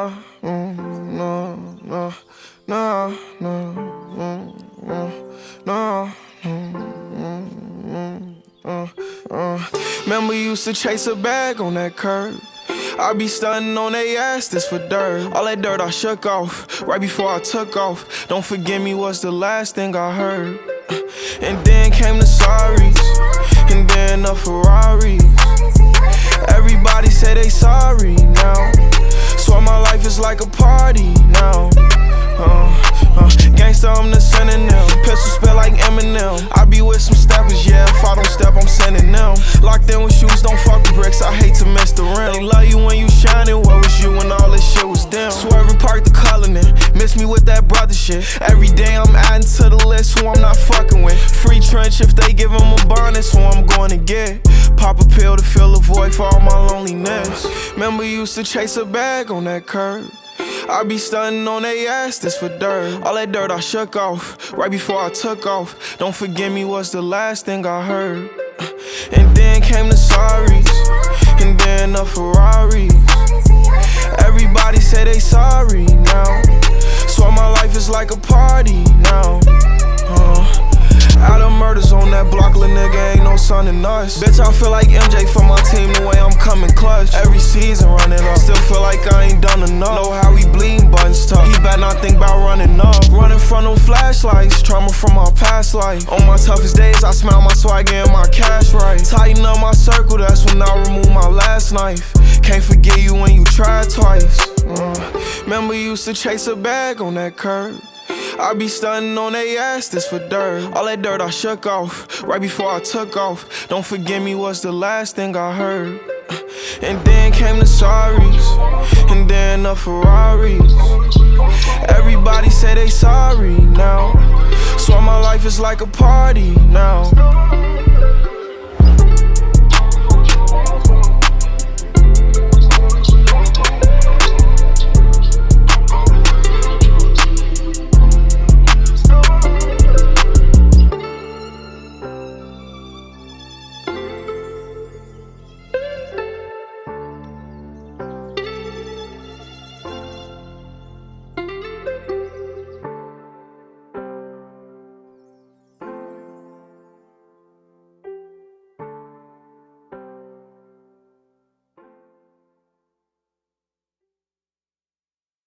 no, no, no, no, no, no, no. Remember you used to chase a bag on that curb. I be stunting on they ass, this for dirt. All that dirt I shook off, right before I took off. Don't forgive me was the last thing I heard. And then came the sorries, and then the Ferraris. Everybody say they sorry now. Swear my life is like a party now. Gangsta, I'm the synonym. Pistol spit like Eminem. I be with some steppers, yeah. If I don't step, I'm sending them. Locked in with shoes, don't fuck with bricks. I hate to miss the rim. They love you when you shining. Where was you when all this shit was dim? Swerving, park the Cullinan. Miss me with that brother shit. Every day I'm adding to the list who I'm not fucking with. Free trench if they give them a bonus, who I'm going to get. Pop a pill to fill a void for all my loneliness. Remember you used to chase a bag on that curb. I be stunting on they ass, this for dirt. All that dirt I shook off, right before I took off. Don't forgive me was the last thing I heard. And then came the sorries, and then the Ferraris. Everybody say they sorry now. Swear my life is like a party now. Out of murders on that block, lil' nigga ain't no son in us. Bitch, I feel like MJ for my team, the way I'm coming clutch. Every season running up, still feel like I ain't done enough. Know how we bleeding, buttons tough. He better not think about running up. Running from them flashlights, trauma from my past life. On my toughest days, I smell my swag and my cash right. Tighten up my circle, that's when I remove my last knife. Can't forget you when you tried twice. Remember you used to chase a bag on that curb. I be stunting on they ass, this for dirt. All that dirt I shook off, right before I took off. Don't forgive me was the last thing I heard. And then came the sorries, and then the Ferraris. Everybody say they sorry now. Swear my life is like a party now.